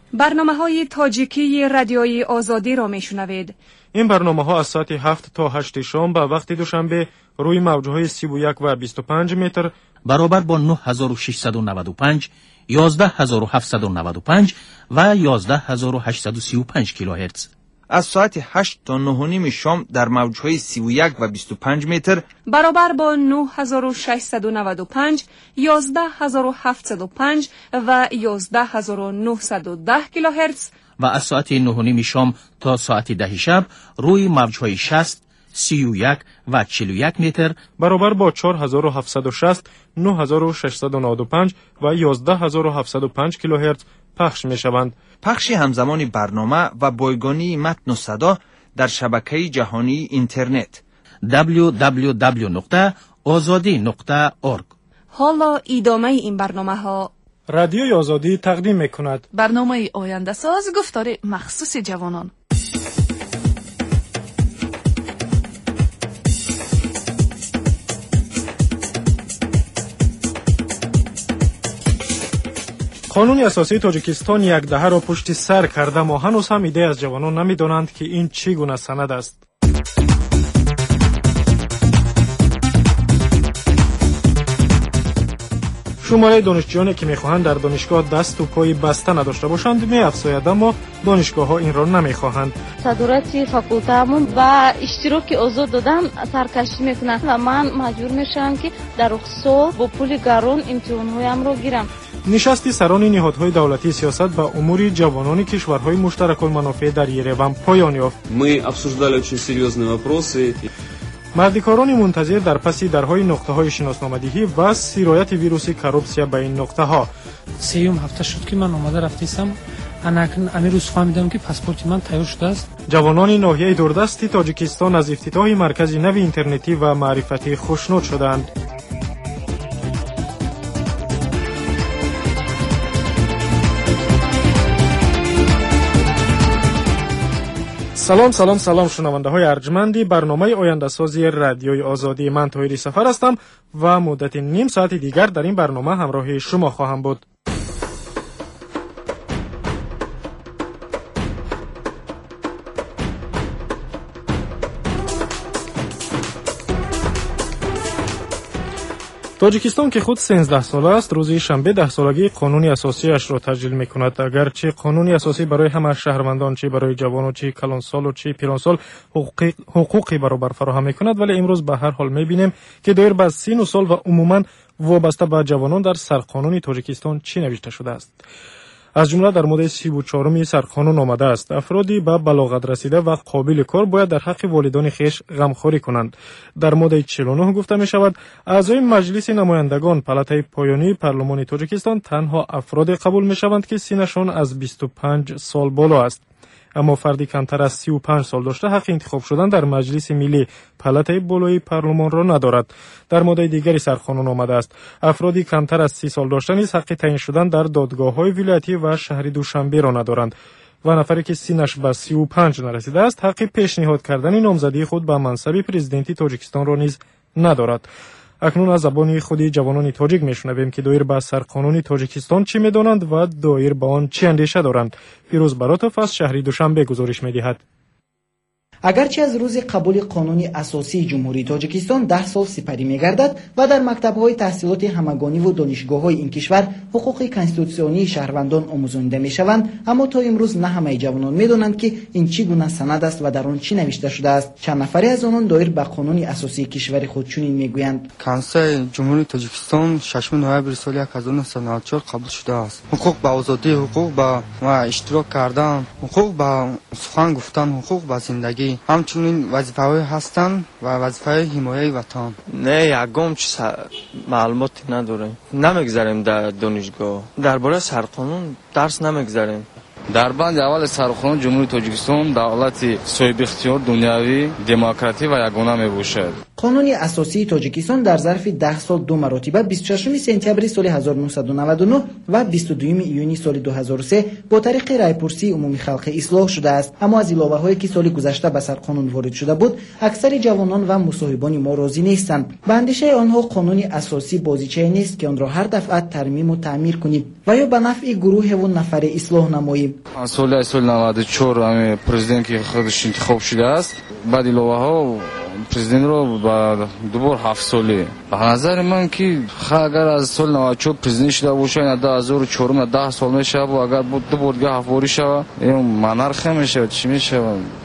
برنامه‌های تاجیکی رادیوی آزادی را میشنوید. این برنامه‌ها از ساعت 7 تا 8 شام به وقت دوشنبه روی موج‌های 31 و 25 متر برابر با 9695 11795 و 11835 کیلوهرتز. از ساعت 8 تا 9:30 شام در موج‌های 31 و 25 متر برابر با 9695 11705 و 11910 کیلوهرتز و از ساعت 9:30 شام تا ساعت 10 شب روی موج‌های 60 31 و 41 متر برابر با 4760 9695 و 11705 کیلوهرتز پخش می‌شوند. پخش همزمان برنامه و بایگانی متن و صدا در شبکه جهانی اینترنت www.azadi.org. حالا ادامه این برنامه‌ها. رادیوی آزادی تقدیم می‌کند برنامه آینده ساز گفتار مخصوص جوانان. قانون اساسی تاجیکستان یک دهه را پشت سر کرده، ما هنوز هم ایده از جوانان نمی‌دانند که این چی گونه سند است. شماره دانشجویانی که می‌خواهند در دانشگاه دست و پای بسته نداشته باشند می‌افزاید، اما دانشگاه‌ها این را نمی‌خواهند. صدارت فاکولته‌مون و اشتراک آزاد دادن سرکشی می‌کنند و من مجبور میشم که در اقصا با پول گران امتحان‌هایم را گیرم. نشست سران نهادهای دولتی سیاست به امور جوانان کشورهای مشترک المنافع در یروان پایان یافت. Мы обсуждали очень серьезные вопросы. مردکاران منتظر در پس درهای نقطه‌های شناسنامه‌دهی و سرایت ویروس کروپسیا به این نقطه‌ها. سیوم هفته شد که من آمده رفتم. اکنون امروز فهمیدم که پاسپورت من تیار شده است. جوانان ناحیه دوردست تاجیکستان از افتتاح مرکز نو اینترنتی و معرفتی خوشنود شدند. سلام شنونده های ارجمندی برنامه آینده سازی رادیوی آزادی. من طاهری سفر هستم و مدت نیم ساعت دیگر در این برنامه همراه شما خواهم بود. تاجیکستان که خود 13 ساله است، روز شنبه 10 سالگی قانون اساسی اش را تجلیل می‌کند. اگرچه قانون اساسی برای همه شهروندان، چه برای جوانان، چه کلانسال و چه پیرانسال حقوقی برابر فراهم می‌کند، ولی امروز به هر حال می‌بینیم که دایر به سن و سال و عموماً وابسته به جوانان در سرقانون تاجیکستان چی نوشته شده است. از جمله در ماده 34 سرقانون آمده است افرادی به بلاغت رسیده و قابل کار باید در حق والدان خویش غمخواری کنند. در ماده 49 گفته می شود اعضای مجلس نمایندگان پالاتای پایانی پارلمان تاجیکستان تنها افراد قبول می شوند که سنشان از 25 سال بالا است. اما فردی کمتر از 35 سال داشته حق انتخاب شدن در مجلس ملی پالاتای بالای پارلمان را ندارد. در ماده دیگری سرقانون آمده است افرادی کمتر از 30 سال داشته نیز حق تعیین شدن در دادگاه‌های ولایتی و شهری دوشنبه را ندارند و نفری که سنش به 35 نرسیده است حق پیشنهاد کردن نامزدی خود به منصب پرزیدنتی تاجیکستان را نیز ندارد. اکنون از زبان خودی جوانان تاجیک میشنویم که دایر به سرقانون تاجیکستان چی میدانند و دایر به آن چی اندیشه دارند. فیروز براتوف از شهری دوشنبه گزارش میدهد. اگرچه از روز قبول قانون اساسی جمهوری تاجیکستان 10 سال سپری می‌گردد و در مکتب‌های تحصیلات همگانی و دانشگاه‌های این کشور حقوق کنستیتوسیونی شهروندان آموزانده می‌شوند، اما تا امروز نه همه جوانان می‌دانند که این چی گونه سند است و در آن چی نوشته شده است. چند نفری از آنان دایر به قانون اساسی کشور خود چنین می‌گویند: کنسل جمهوری تاجیکستان 6 نوامبر سال 1994 قبول شده است. حقوق به آزادی، حقوق به اشتراک کردن، حقوق به سخن گفتن، حقوق به زندگی، همچنین وظیفه‌های هستند و وظیفه حمایت وطن. نه یکم چیز معلوماتی نداریم. نمیگذاریم در دانشگاه. درباره سرقانون درس نمیگذاریم. در بند اول سرقانون جمهوری تاجیکستان دولت صاحب اختیار دنیوی، دموکراتی و یگانه میباشد. قانون اساسی تاجیکستان در ظرف 10 سال 2 مرتبه 26 سپتامبر سال 1999 و 22 ایون سال 2003 با طریق رایپرسی عمومی خلق اصلاح شده است. اما از علاوه‌هایی که سال گذشته به سر قانون وارد شده بود، اکثر جوانان و مصاحبان ما راضی نیستند. به اندیشه آنها قانون اساسی بازیچه نیست که آن را هر دفعه ترمیم و تعمیر کنیم و یا به نفع گروه و نفر اصلاح نماییم. سال 94 پرزیدنت که خودش انتخاب شده است، بعد علاوه‌ها پرزیدنت رو با دوباره 7 ساله. به نظر من که اگر از سال 94 پرزیدنت شده باشه، این 2004 10 سال میشه و اگر دو بارگاه حواری شود، این منارخ میشه، چی میشه؟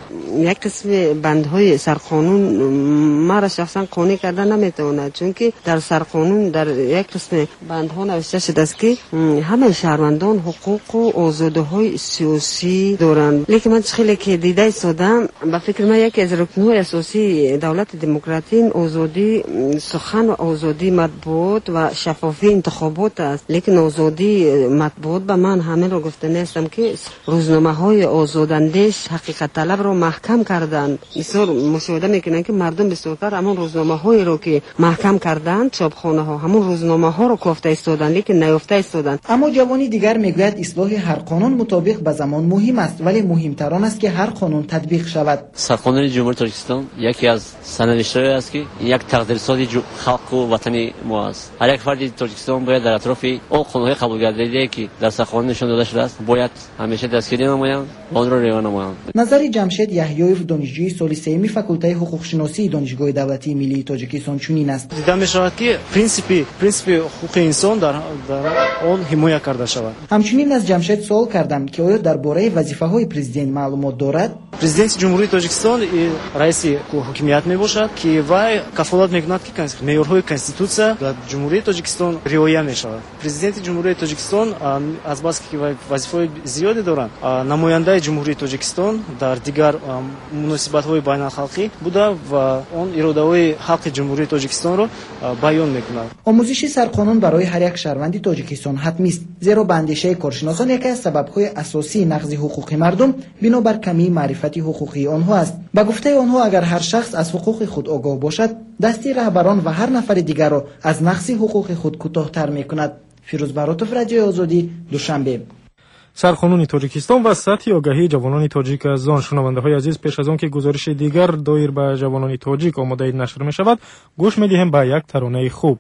یک قسم بندهای سرقانون مرا شخصا قانع کرده نمیتواند، چون که در سرقانون در یک قسم بندها نوشته شده است که همه شهروندان حقوق و آزادی‌های سیاسی دارند. لیکن من خیلی که دیده ایستادم، به فکر من یکی از رکن‌های اساسی دولت دموکراتی آزادی سخن و آزادی مطبوعات و شفافی انتخابات است. لیکن آزادی مطبوعات به من همه را گفته نیستم که روزنامه‌های آزاداندیش حقیقت طلب را محکم کردند. بسیار مشاهده میکنن که مردم بسیارتر همون روزنامه‌هایی رو که محکم کردند، چاپخانه‌ها همون روزنامه‌ها رو کافته ایستادن، لیکن نیافته ایستادن. اما جوانی دیگر میگوید اصلاح هر قانون مطابق به زمان مهم است، ولی مهمتر آن است که هر قانون تطبیق شود. سرقانون جمهوری تاجیکستان یکی از سرنوشت‌هایی است که یک تقدیرسازی خلق و وطن ما است. هر یک فرد تاجیکستان باید در اطراف اون قانون‌های قبول گردیده که در سرقانون نشان داده شده است، باید همیشه دستگیری نمایند و آن را رعایت نمایند. نظر جمشید یحیایف، دانشجوی سال سوم فاکولته حقوق شناسی دانشگاه دولتی ملی تاجیکستان چنین است. دیده می‌شود که پرینسیپ حقوق انسان در آن حمایت کرده شود. همچنین از جمشید سوال کردم که آیا درباره وظیفه‌های پرزیدنت معلومات دارد؟ پرزیدنت جمهوری تاجیکستان رئیس حکومت میباشد که وای کفالت میکند که معیارهای کنستیتوسیا در جمهوری تاجیکستان رعایت میشود. پرزیدنت جمهوری تاجیکستان از بس که وظیفه‌های زیادی دارند، نماینده جمهوری تاجیکستان در دیگر مناسبت‌های بین‌الخلقی بوده و آن اراده‌های حق جمهوری تاجیکستان را بیان می‌کند. آموزش سرقانون برای هر یک شهروند تاجیکستان حتمی است، زیرا به اندیشه کارشناسان یکی از سبب‌های اساسی نقض حقوق مردم بنابر کمی معرفت حقوقی آنها است. به گفته آنها اگر هر شخص از حقوق خود آگاه باشد، دستی رهبران و هر نفر دیگر را از نقض حقوق خود کوتاه‌تر می‌کند. فیروز براتوف، رادیو آزادی، دوشنبه. سرقانون تاجیکستان و سطح آگاهی جوانان تاجیک از آن. شنونده‌های عزیز، پیش از آن که گزارش دیگر دایر به جوانان تاجیک آماده نشر می شود، گوش می‌دهیم به یک ترانه خوب.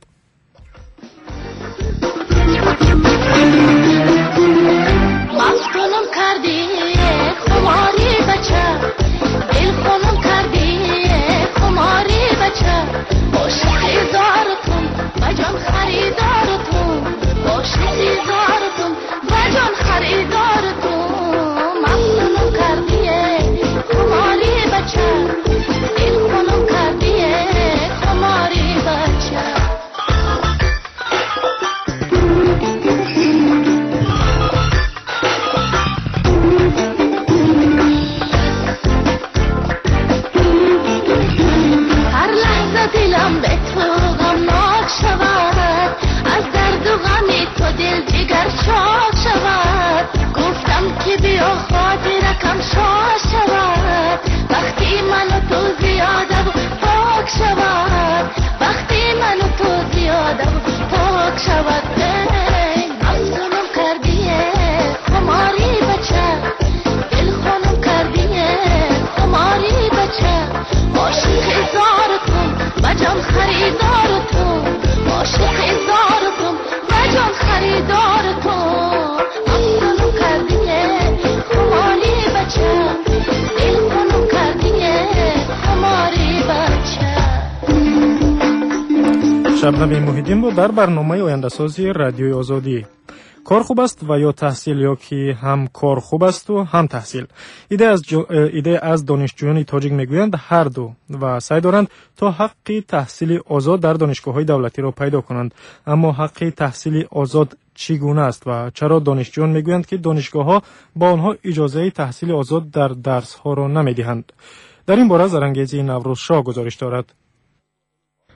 شبنم محیدین بود در برنامه آینده‌سازی رادیوی آزادی. کار خوب است و یا تحصیل، یا که هم کار خوب است و هم تحصیل. ایده از دانشجویان تاجیک میگویند هر دو و سعی دارند تا حق تحصیل آزاد در دانشگاه‌های دولتی را پیدا کنند. اما حق تحصیل آزاد چگونه است و چرا دانشجویان میگویند که دانشگاه‌ها با آنها اجازه تحصیل آزاد در درس‌ها را نمیدهند؟ در این باره زرانگیزی نوروز شاه گزارش دارد.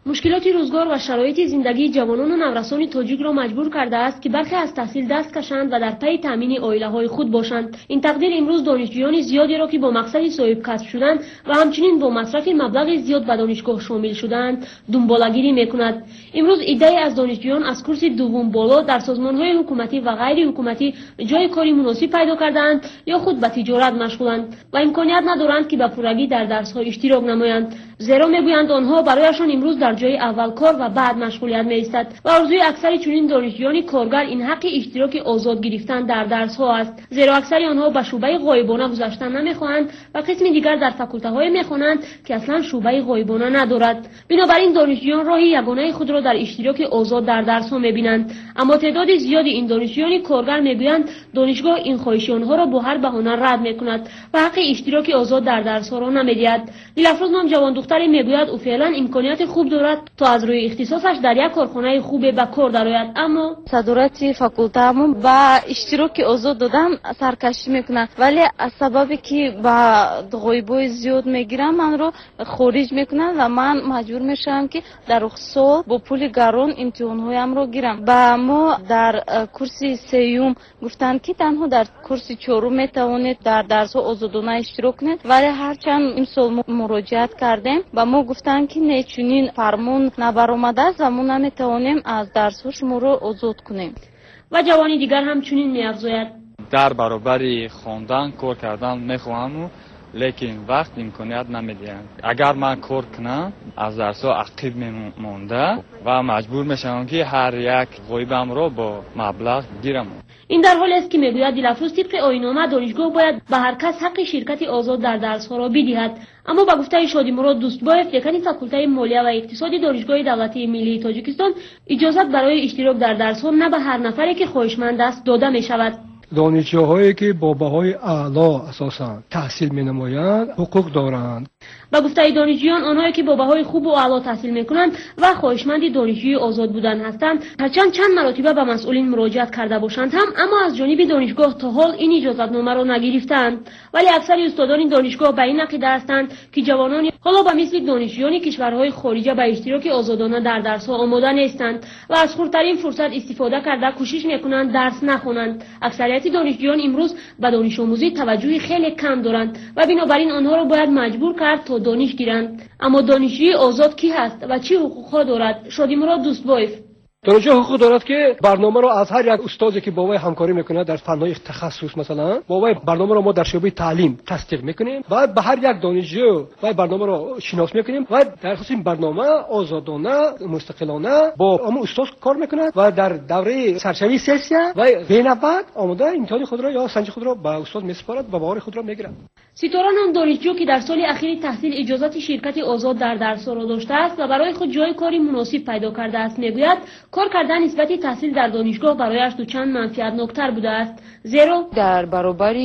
مشکلات روزگار و شرایط زندگی جوانان و نورسان تاجیک را مجبور کرده است که برخی از تحصیل دست کشند و در پی تامین عائله‌های خود باشند. این تقدیر امروز دانشجویان زیادی را که با مقصد صاحب کسب شدند و همچنین با مصرف مبلغ زیاد به دانشگاه شامل شدند دنباله‌گیری می‌کند. امروز عده‌ای از دانشجویان از کورس دوم بالا در سازمان‌های حکومتی و غیر حکومتی جای کاری مناسب پیدا کردند یا خود به تجارت مشغولند و امکانیت ندارند که به پورگی در درس‌ها اشتراک نمایند. زیرا میگویند آنها برایشان امروز در جای اول کار و بعد مشغولیت می‌ایستد و آرزوی اکثر چنین دانشجویان کارگر این حق اشتراک آزاد گرفتن در درس‌ها است. زیرا اکثر آنها به شعبه غایبانه گذاشتن نمی‌خواهند و قسم دیگر در فاکولته‌های می‌خوانند که اصلا شعبه غایبانه ندارد. بنابراین دانشجویان راه یگانه خود را در اشتراک آزاد در درس‌ها می‌بینند. اما تعداد زیادی این دانشجویان کارگر می‌گویند دانشگاه این خواهش آنها را با هر بهانه رد می‌کند و حق اشتراک آزاد در درس‌ها را نمی‌دهد. دلفروز نام جوان دختری میگوید او فعلا امکانیت خوب دارد تا از روی اختصاصش در یک کارخانه خوب به کار درآید، اما صدارت فاکولته‌مون با اشتراک آزاد دادم سرکشی میکنه، ولی از سببی که با غایبای زیاد میگیرم من رو خارج میکنن و من مجبور میشم که در سال با پول گران امتحانهایم رو گیرم. با ما در کورس سیوم گفتن که تنها در کورس چهارم میتوانید در درس آزادانه اشتراک کنید، ولی هرچند این سال مراجعت کردیم و ما گفتن که نه چنین فرمان نبرآمده است و ما نمیتوانیم از درس شما رو آزاد کنیم. و جوانی دیگر هم چنین می‌افزاید: در برابر خواندن کار کردن میخواهم لیکن وقت امکانیت نمیدهند. اگر من کار کنم از درس‌ها عقب میمونده و مجبور میشم که هر یک غایبم رو با مبلغ گیرم. این در حالی است که میگوید دلفروز طبق آیین‌نامه دانشگاه باید به هر کس حق شرکت آزاد در درس‌ها را بدهد، اما به گفته شادیمراد دوستبایف دکان فاکولته مالیه و اقتصادی دانشگاه دولتی ملی تاجیکستان اجازت برای اشتراک در درس‌ها نه به هر نفری که خواهشمند است داده می‌شود. دانشجوهایی که با بهای اعلی اساساً تحصیل می‌نمایند حقوق دارند. با گفته دانشجویان آنهایی که با بهای خوب و اعلی تحصیل می‌کنند و خواهشمند دانشجوی آزاد بودن هستند هرچند چند مرتبه به مسئولین مراجعت کرده باشند هم اما از جانب دانشگاه تا حال این اجازتنامه را نگرفتند. ولی اکثر استادان این دانشگاه به این عقیده هستند که جوانان حالا به مثل دانشجویان کشورهای خارجه به اشتراک آزادانه در درس‌ها آماده نیستند و از خردترین فرصت استفاده کرده کوشش می‌کنند درس نخوانند. اکثریت دانشجویان امروز به دانش آموزی توجه خیلی کم دارند و بنابراین آنها را باید مجبور کرد تا دانش گیرند. اما دانشجوی آزاد کی هست و چه حقوق‌ها دارد؟ شادیمراد دوستبایف: دانشجو حقوق دارد که برنامه را از هر یک استادی که با وی همکاری میکنه در فنهای تخصص، مثلا با وی برنامه را ما در شعبه تعلیم تصدیق میکنیم و به هر یک دانشجو وی برنامه را شناس میکنیم و در اساس این برنامه آزادانه مستقلانه با اون استاد کار میکنه و در دوره سرشوی سسیا و بینابد آماده امتحان خود را یا سنجش خود را به استاد میسپارد و بهار خود را میگیرد. ستاره هم دانشجو که در سال اخیر تحصیل اجازت شرکت آزاد در درس‌ها را داشته است و برای خود جای کاری مناسب پیدا کرده است میگوید کار کردن نسبت تحصیل در دانشگاه برایش دو چند منفعتناکتر بوده است، زیرا در برابر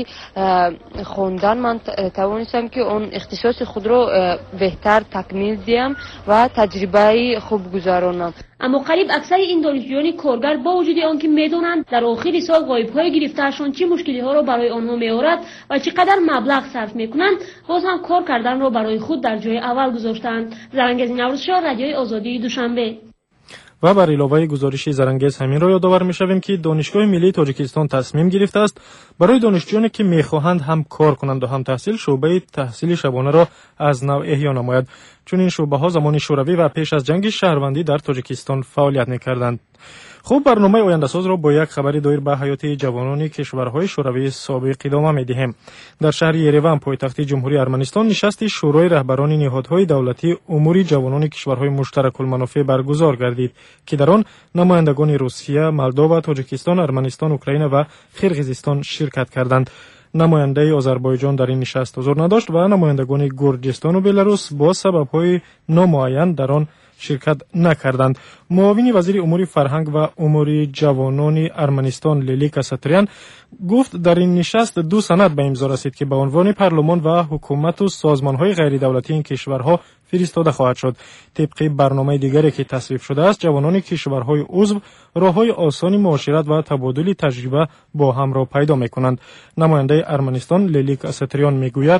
خواندن من توانستم که اون اختصاص خود را بهتر تکمیل دهم و تجربه خوب گذرانم. اما قریب اکثر این دانشجویان کارگر با وجود آنکه میدونند در آخر سال غایب‌های گرفته‌شان چه مشکلی‌ها را برای آنها می‌آورد و چقدر مبلغ صرف می‌کنند، باز هم کار کردن را برای خود در جای اول گذاشتند. زرنگز نوروزشاه، رادیوی آزادی، دوشنبه. و بر علاوه گزارش زرنگز همین را یادآور می‌شویم که دانشگاه ملی تاجیکستان تصمیم گرفته است برای دانشجویانی که می‌خواهند هم کار کنند و هم تحصیل شعبه تحصیل شبانه را از نو احیا نماید، چون این شعبه‌ها زمان شوروی و پیش از جنگ شهروندی در تاجیکستان فعالیت می‌کردند. خوب برنامه آینده‌ساز را با یک خبر دایر به حیات جوانان کشورهای شوروی سابق ادامه می‌دهیم. در شهر یریوان پایتخت جمهوری ارمنستان نشست شورای رهبران نهادهای دولتی امور جوانان کشورهای مشترک المنافع برگزار گردید که در آن نمایندگان روسیه، مولداوا، تاجیکستان، ارمنستان، اوکراین و قرقیزستان شرکت کردند. نماینده آذربایجان در این نشست حضور نداشت و نمایندگان گرجستان و بلاروس با سبب‌های نامعین در آن شرکت نکردند. معاون وزیر امور فرهنگ و امور جوانان ارمنستان لیلیک اساتریان گفت در این نشست دو سند به امضا رسید که به عنوان پارلمان و حکومت و سازمان‌های غیر دولتی این کشورها فرستاده خواهد شد. طبق برنامه دیگری که تصویب شده است، جوانان کشورهای عضو راه‌های آسان معاشرت و تبادل تجربه با هم را پیدا می‌کنند. نماینده ارمنستان لیلیک اساتریان میگوید: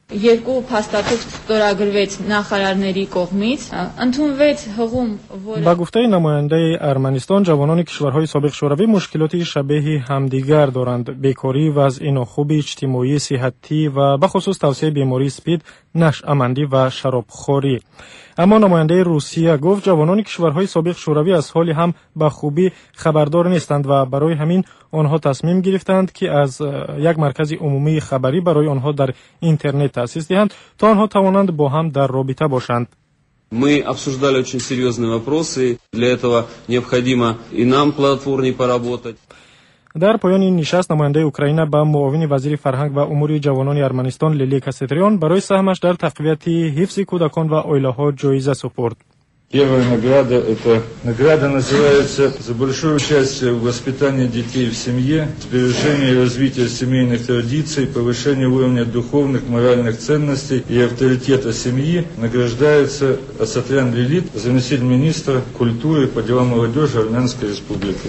Երկու փաստաթուղթ ստորագրվեց նախարարների կողմից, ընդունվեց հղում, որը با گفته نماینده ارمنستان جوانان کشورهای سابق شوروی مشکلاتی شبیه همدیگر دارند. بیکاری، وضع ناخوب اجتماعی، صحتی و به خصوص توسعه بیماری اسپید، نشأه‌مندی و شرابخوری. اما نماینده روسیه گفت جوانان کشورهای سابق شوروی از حال هم به خوبی خبردار نیستند و برای همین آنها تصمیم گرفتند که از یک مرکز عمومی خبری برای آنها در اینترنت تأسیس دهند تا آنها توانند با هم در رابطه باشند. Мы обсуждали очень серьезные вопросы. Для этого необходимо и нам плодотворнее поработать. در پایان این نشست نماینده اوکراین به معاون وزیر فرهنگ و امور جوانان ارمنستان لیلی کاستریان برای سهمش در تقویت حفظ کودکان و عائله‌ها جایزه سپرد. Первая награда – это награда называется «За большое участие в воспитании детей в семье, сбережение и развитие семейных традиций, повышение уровня духовных, моральных ценностей и авторитета семьи». Награждается Асатрян Лилит, заместитель министра культуры по делам молодежи Армянской Республики.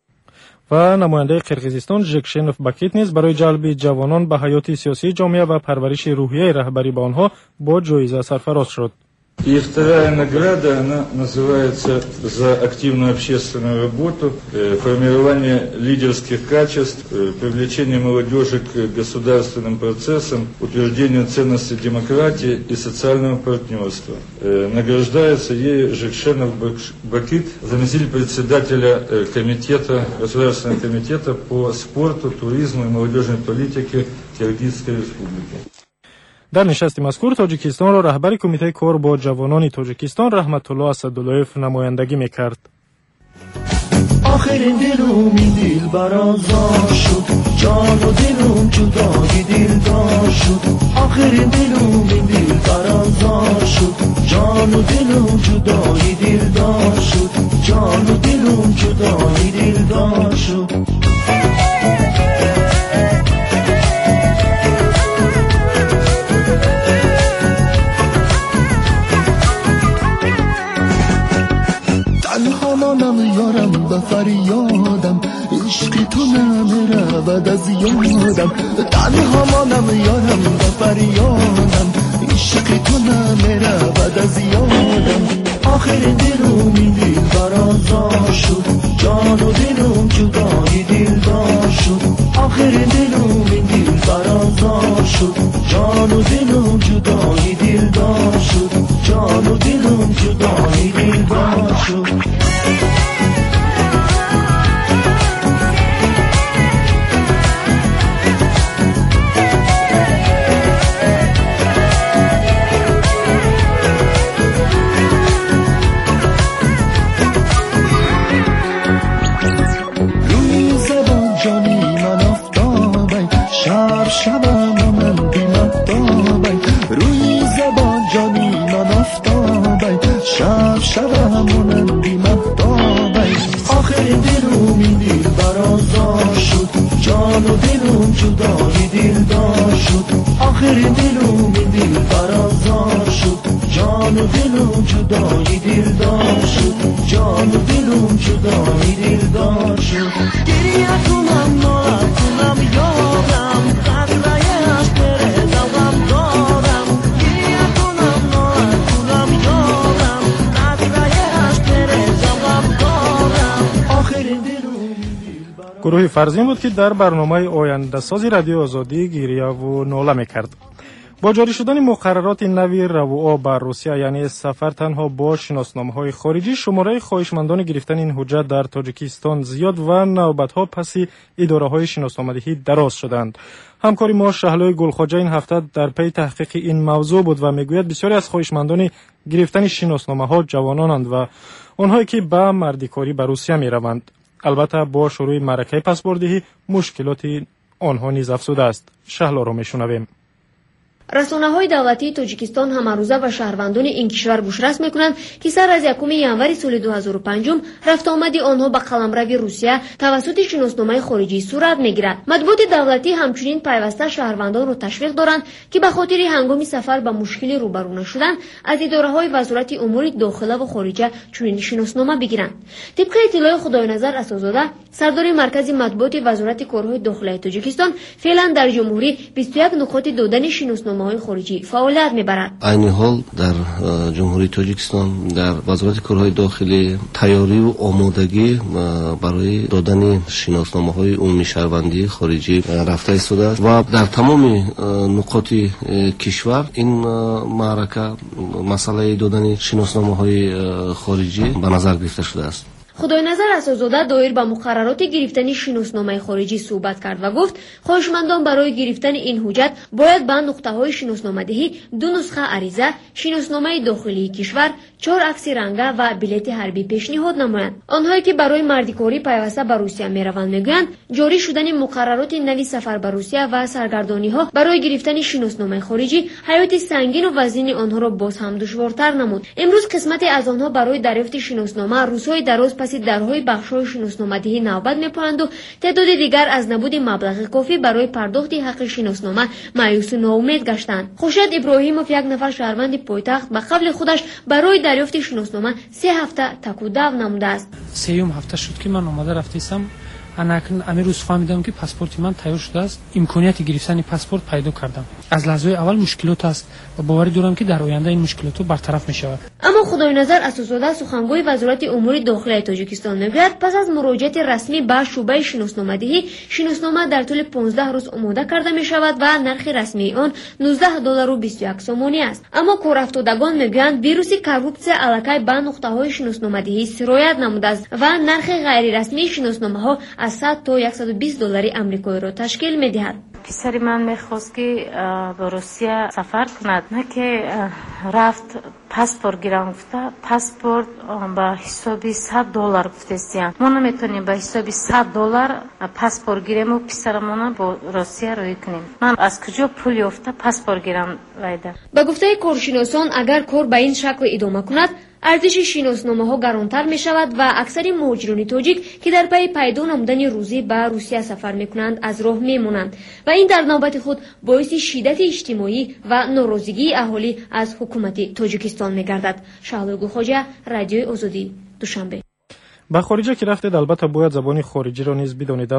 و намояндаи قرقیزستان ژکشنوف بکیت نیز برای جلب جوانان به حیات سیاسی جامعه و پرورش روحیه رهبری به آنها با جایزه سرفراز شد. И вторая награда, она называется «За активную общественную работу, формирование лидерских качеств, привлечение молодежи к государственным процессам, утверждение ценностей демократии и социального партнерства». Награждается ею Жекшенов Бакит, заместитель председателя комитета, Государственного комитета по спорту, туризму и молодежной политике Киргизской Республики. در نشست مذکور تاجیکستان را رهبر کمیته کار با جوانان تاجیکستان رحمت الله اسداللهیف نمایندگی میکرد. آخرین دلوم این دل برازار شد، جان و دلوم جدای دلدار شد. آخرین دلوم این دل برازار شد، جان و دلوم جدای دلدار شد. جان و دلوم جدای دلدار شد. یارم به فریادم عشق تو نمیرود از یادم تنها مانم یارم به فریادم عشق تو نمیرود از یادم آخرین دلوم این دل برازار شد جان و دلوم جدای دلدار شد آخرین دلوم این دل برازار شد جان و دلوم جدای دلدار شد جان و دلوم جدای دلدار شد شبم و من بی‌مهتابم روی زبان جانی من آفتابم شبم و من بی‌مهتابم آخرین دلوم این دل برازار شد جان و دلوم جدای دلدار شد آخرین دلوم این دل برازار شد جان و دلوم جدای دلدار شد جان و دلوم جدای دلدار شد گریه کنم ناله کنم یادم گروه فرزین بود که در برنامه آینده سازی رادیو آزادی گریه و ناله میکرد. با جاری شدن مقررات نوی رو بر روسیه یعنی سفر تنها با شناسنامه‌های خارجی شماره خواهشمندان گرفتن این حجت در تاجیکستان زیاد و نوبت‌ها پس اداره‌های شناسنامه‌دهی دراز شدند. همکاری ما شهلای گلخواجه این هفته در پی تحقیق این موضوع بود و میگوید بسیاری از خواهشمندان گرفتن شناسنامه‌ها جوانانند و آنهایی که به مردیکاری به روسیه میروند. البته با شروع معرکه پسپوردهی مشکلات آنها نیز افزوده است. شهلا را میشنویم. رسانه‌های دولتی تاجیکستان هم‌روزه و شهروندان این کشور گوشرس می‌کنند که سر از 1 ژانویه سال 2005 رفت آمدی آنها به قلمرو روسیه توسط شناسنامه خارجی صورت می‌گیرد. مطبوعات دولتی همچنین پیوسته شهروندان را تشویق دارند که به خاطر هنگام سفر به مشکلی روبرو نشدن از اداره‌های وزارت امور داخله و خارجه چنین شناسنامه بگیرند. طبق اطلاع خداینظر اساس‌زاده سردار مرکز مطبوعات وزارت کارهای داخلی تاجیکستان فعلا در جمهوری 21 نقاط دادن شناسنامه شناسنامه‌های خارجی فعالیت می‌برد. عین حال در جمهوری تاجیکستان در وزارت کارهای داخلی تیاری و آمادگی برای دادن شناسنامه‌های عمومی شهروندی خارجی رفته ایستاده است و در تمام نقاط کشور این معرکه مسئله دادن شناسنامه‌های خارجی به نظر گرفته شده است. خداینظر اسدزاده دایر به مقررات گرفتن شناسنامه خارجی صحبت کرد و گفت خواهشمندان برای گرفتن این حجت باید به نقطه‌های شناسنامه‌دهی 2 نسخه عریضه، شناسنامه داخلی کشور، 4 عکس رنگه و بلیط حربی پیشنهاد نمایند. آنهایی که برای مردیکاری پیوسته به روسیه میروند میگویند جاری شدن مقررات نوی سفر به روسیه و سرگردانی‌ها برای گرفتن شناسنامه خارجی حیات سنگین و وزین آنها را باز هم دشوارتر نمود. امروز قسمتی از آنها برای دریافت شناسنامه روزهای دراز پس درهای بخش‌های شناسنامه‌دهی نوبت می‌پویند و تعداد دیگر از نبود مبلغ کافی برای پرداخت حق شناسنامه مایوس و ناامید گشتند. خورشید ابراهیموف یک نفر شهروند پایتخت به قبل خودش برای دریافت شناسنامه 3 هفته تکودو نموده است. 3 هفته شد که من اومده رفتم. اناکن امروز فهمیدم که پاسپورت من تیار شده است. امکانیت گرفتن پاسپورت پیدا کردم. از لحظه اول مشکلات است و باور دارم که در آینده این مشکلات برطرف می شود. اما خداینظر اسدزاده سخنگوی وزارت امور داخلی تاجیکستان میگوید پس از مراجعه رسمی به شعبه شناسنامه‌دهی شناسنامه در طول 15 روز آماده کرده می شود و نرخ رسمی آن $19.21 سومانی است. اما کارافتادگان میگویند ویروس کورپسیا الکی به نقطه‌های شناسنامه‌دهی سرایت نموده است و نرخ غیر رسمی شناسنامه‌ها از 100 تا $120 آمریکایی را تشکیل می‌دهد. پسر من میخواست که به روسیه سفر کند، نه که رفت پاسپورت گیرم گفته پاسپورت به حسابی $100 گفتستیم. ما نمیتونیم به حسابی $100 پاسپورت گیریم و پسرمون با روسیه روی کنیم. من از کجا پول یافته پاسپورت گیرم وایده؟ به گفته کارشناسان اگر کار به این شکل ادامه کند ارزش شناسنامه‌ها گرانتر می شود و اکثر مهاجران تاجیک که در پی پیدا نمودن روزی به روسیه سفر می کنند از راه می مانند و این در نوبت خود باعث شدت اجتماعی و ناراضگی اهالی از حکومت تاجیکستان می گردد. شهلوگو خواجه، رادیوی آزادی، دوشنبه. به خارجه که رفتید البته باید زبان خارجی را نیز بدانید،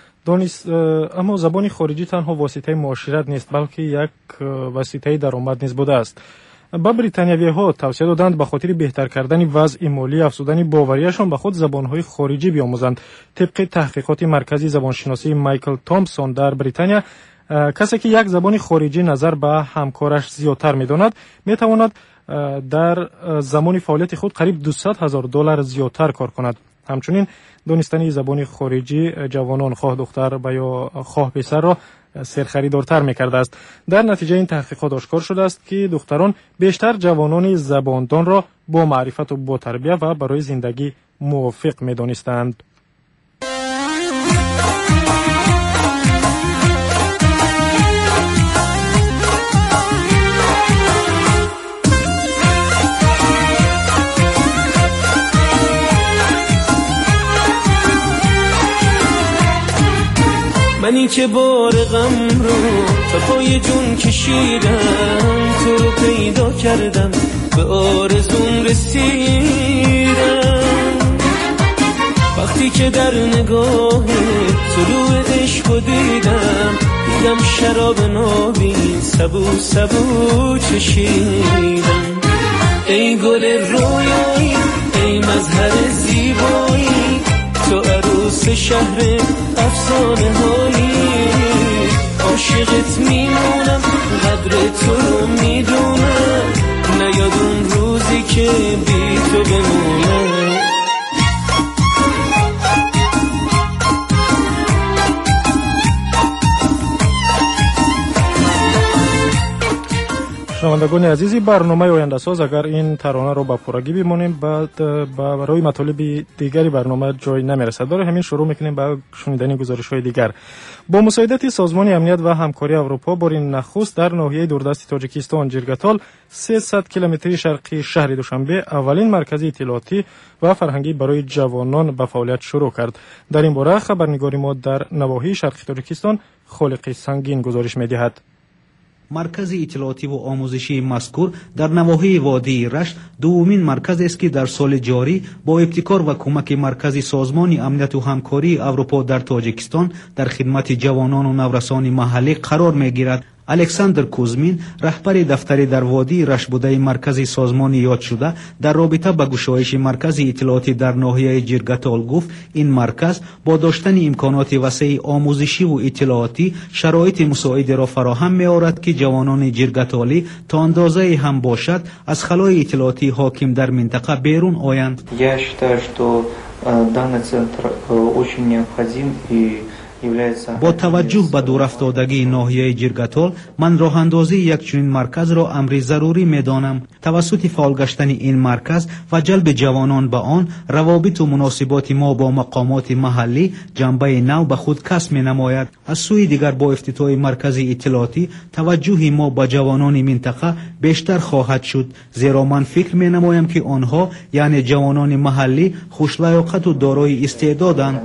اما زبان خارجی تنها واسطه معاشرت نیست بلکه یک واسطه درآمد نیز بوده است. با بریتانیایی‌ها توصیه دادند به خاطر بهتر کردن وضع مالی افزودن باوریشان به خود زبان‌های خارجی بیاموزند. طبق تحقیقات مرکزی زبانشناسی مایکل تومسون در بریتانیا، کسی که یک زبان خارجی نظر به همکارش زیادتر می‌داند می‌تواند در زمان فعالیت خود قریب $200,000 زیادتر کار کند. همچنین دانستن زبان خارجی جوانان خواه دختر و یا خواه پسر را سرخریدارتر می‌کرده است. در نتیجه این تحقیقات آشکار شده است که دختران بیشتر جوانان زباندان را با معرفت و با تربیت و برای زندگی موافق می‌دانستند. منی که بار غم رو تا پای جون کشیدم، تو رو پیدا کردم به آرزوم رسیدم. وقتی که در نگاه طلوع عشق دیدم، دیدم شراب نابی سبو سبو چشیدم. ای گل رویایی، ای مظهر زیبایی، تو عروس شهر افسانه هایی. عاشقت میمونم، قدر تو رو میدونم، نیاد اون روزی که بی تو بمونم. شنوندگان عزیزی، برنامه آینده ساز اگر این ترانه رو با پورگی بمونیم بعد برای مطالب دیگری برنامه جای نمیرسد. برای همین شروع میکنیم با شنیدن گزارش‌های دیگر. با مساعدت سازمان امنیت و همکاری اروپا بار نخست در ناحیه دوردست تاجیکستان جرگتال 300 کیلومتری شرقی شهر دوشنبه اولین مرکز اطلاعاتی و فرهنگی برای جوانان به فعالیت شروع کرد. در این باره خبرنگار ما در نواحی شرقی تاجیکستان خالق سنگین گزارش می‌دهد. مرکز اطلاعاتی و آموزشی مذکور در نواحی وادی رشت دومین مرکز است که در سال جاری با ابتکار و کمک مرکز سازمان امنیت و همکاری اروپا در تاجیکستان در خدمت جوانان و نورسان محلی قرار میگیرد. الکساندر کوزمین رهبر دفتری در وادی رشت بوده مرکز سازمان یاد شده در رابطه با گشایش مرکز اطلاعاتی در ناحیه جرگتال گفت این مرکز با داشتن امکانات وسیع آموزشی و اطلاعاتی شرایط مساعد را فراهم می‌آورد که جوانان جرگتالی تا اندازه هم باشد از خلای اطلاعاتی حاکم در منطقه بیرون آیند. Я считаю, что данный центр очень необходим и با توجه به دورافتادگی ناحیه جرگتال من راه اندازی یک چنین مرکز را امری ضروری می‌دانم. توسط فعال گشتن این مرکز و جلب جوانان به آن روابط و مناسبات ما با مقامات محلی جنبه نو به خود کسب می‌نماید. از سوی دیگر با افتتاح مرکز اطلاعاتی توجه ما به جوانان منطقه بیشتر خواهد شد، زیرا من فکر می‌نمایم که آنها یعنی جوانان محلی خوش‌لیاقت و دارای استعدادند.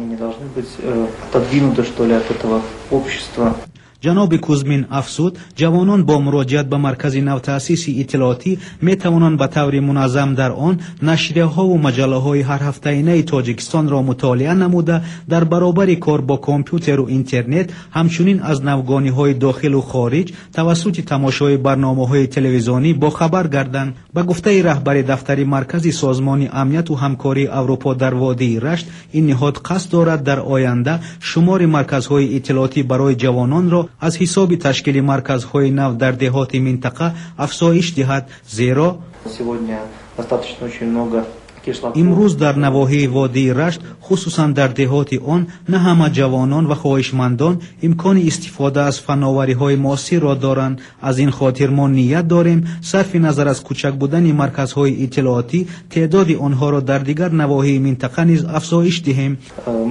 جناب کوزمین افزود جوانان با مراجعت به مرکز نو تأسیس اطلاعاتی می توانند به طور منظم در آن نشریه ها و مجله های هر هفته‌انه تاجیکستان را مطالعه نموده در برابر کار با کامپیوتر و اینترنت همچنین از نوگانی های داخل و خارج توسط تماشای برنامه های تلویزیونی با خبر گردند. به گفته رهبر دفتر مرکز سازمان امنیت و همکاری اروپا در وادی رشت این نهاد قصد دارد در آینده شمار مرکزهای اطلاعاتی برای جوانان را از حساب تشکیل مرکزهای نو در دهات منطقه افزایش دهد، زیرا امروز در نواحی وادی رشت خصوصا در دهات آن نه همه جوانان و خواهشمندان امکان استفاده از فناوری‌های معاصر را دارند. از این خاطر ما نیت داریم صرف نظر از کوچک بودن مرکزهای اطلاعاتی تعداد آنها را در دیگر نواحی منطقه نیز افزایش دهیم.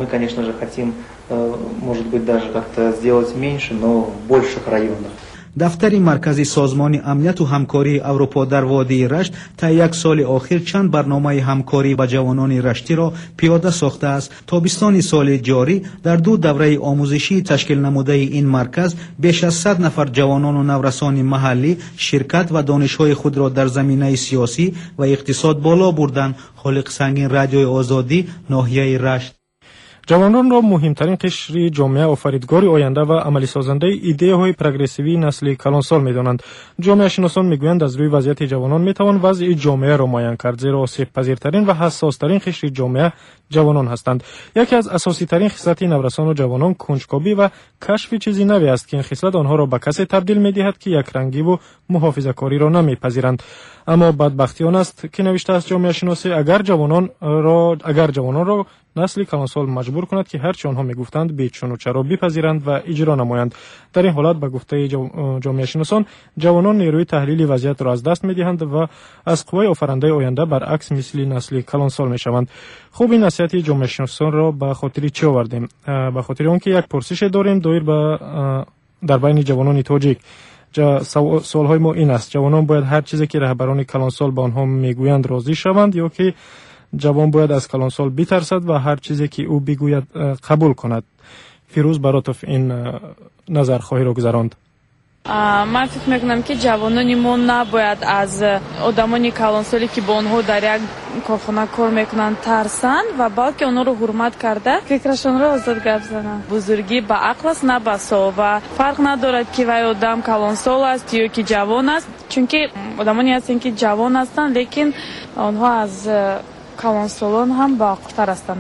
Может быть, даже как-то сделать меньше, но в больших районах. دفتر مرکز سازمان امنیت و همکاری اروپا در وادی رشت تا یک سال آخر چند برنامه همکاری با جوانان رشتی را پیاده ساخته است. تابستان سال جاری در 2 دوره آموزشی تشکیل نموده این مرکز بیش از 100 نفر جوانان و نورسان محلی شرکت و دانش‌های خود را در زمینه سیاسی و اقتصاد بالا بردند. خالق سنگین، رادیوی آزادی، ناحیه رشت. جوانان را مهمترین قشر جامعه آفریدگار آینده و عملی سازنده ایده های پروگرسیوی نسل کلانسال می‌دانند. جامعه شناسان میگویند از روی وضعیت جوانان میتوان وضع جامعه را معاین کرد، زیرا آسیب پذیرترین و حساس ترین قشر جامعه جوانان هستند. یکی از اساسی ترین خصلت نورسان و جوانان کنجکاوی و کشف چیزی نوی است که این خصلت آنها را به کسی تبدیل می‌دهد که یک رنگی و محافظه‌کاری را نمی‌پذیرند. اما بدبختی آن است که نوشته است جامعه شناسی اگر جوانان را نسل کلانسال مجبور کند که هرچی آنها میگفتند به چون و چرا بپذیرند و اجرا نمایند. در این حالت به گفته جامعه شناسان جوانان نیروی تحلیل وضعیت را از دست میدهند و از قوای آفرینده آینده برعکس مثل نسل کلانسال میشوند. خوب این نصیحت جامعه شناسان را به خاطر چی آوردیم؟ به خاطر آنکه یک پرسش داریم دایر به در بین جوانان تاجیک. سوالهای ما این است: جوانان باید هر چیزی که رهبران کلانسال به آنها میگویند راضی شوند یا که جوان باید از کلانسال بترسد و هر چیزی که او بگوید قبول کند؟ فیروز براتوف این نظر خواهی را گذراند. من فکر میکنم که جوانان ما نباید از آدمانی کلانسالی که با آنها در یک کارخانه کار میکنند ترسند و بلکه آنها رو حرمت کرده فکرشان را آزاد گپ زنند. بزرگی به عقل است نه به سو و فرق ندارد که وای آدم کلانسال است یا که جوان است، چون که آدمانی هستند که جوان هستند لیکن آنها از کلانسالان هم باعقل‌تر هستند.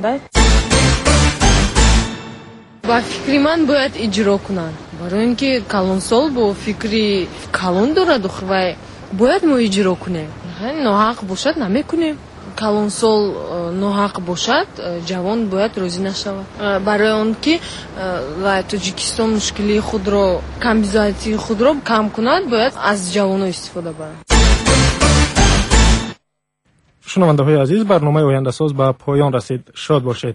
با فکری من باید اجرا کنند، برای اینکه کلانسال با فکری کلان دارد و باید ما اجرا کنیم. ناحق باشد نمیکنیم. کلانسال ناحق باشد جوان باید راضی نشود. برای آنکه تاجیکستان مشکلی خود را کمبیزایتی خود را کم کند باید از جوان استفاده برد. شنونده های عزیز، برنامه آینده ساز به پایان رسید. شاد باشید.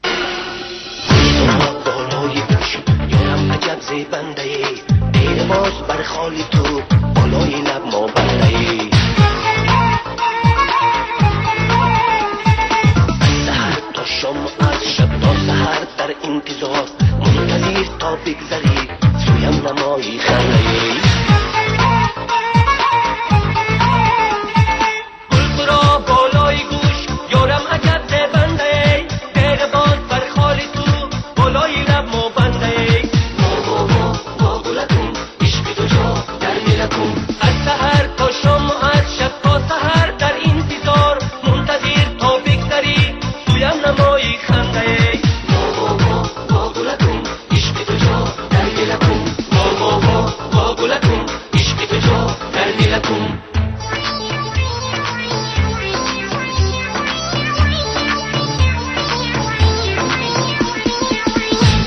عجب زیبنده ای دیر باز بر خالی تو بالای لب ما بنده ای سحر تا شام از شب تا سحر در انتظار منتظر تا بگذری سویم نمایی خنده ای گلبرا بالای گوش یارم عجب زیبنده ای دیر باز بر خالی تو بالای لب ما بنده ای کن